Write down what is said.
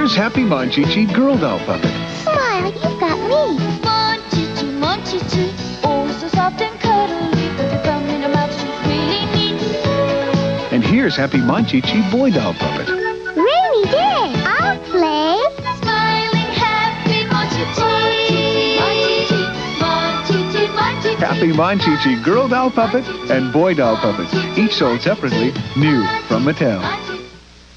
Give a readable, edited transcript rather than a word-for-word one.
Here's Happy Monchichi Girl Doll Puppet. Smile, you've got me. Monchichi, Monchichi, oh so soft and cuddly. With her thumb in her mouth, she's really neat. And here's Happy Monchichi Boy Doll Puppet. Rainy day. I'll play. Smiling, happy Monchichi. Monchichi, Monchichi, Monchichi. Happy Monchichi Girl Doll Puppet and Boy Doll Puppet, each sold separately, new from Mattel.